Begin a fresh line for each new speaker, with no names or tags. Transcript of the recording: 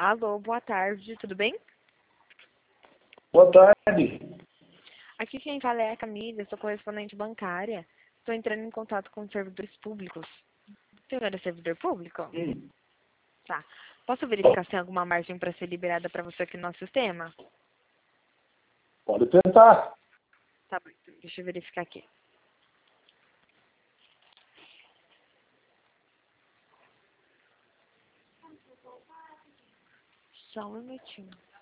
Alô, boa tarde, tudo bem?
Boa tarde.
Aqui quem fala é a Camila, sou correspondente bancária. Estou entrando em contato com servidores públicos. O senhor é servidor público? Tá. Posso verificar se tem alguma margem para ser liberada para você aqui no nosso sistema?
Pode tentar.
Tá bom, então deixa eu verificar aqui. Só um minutinho.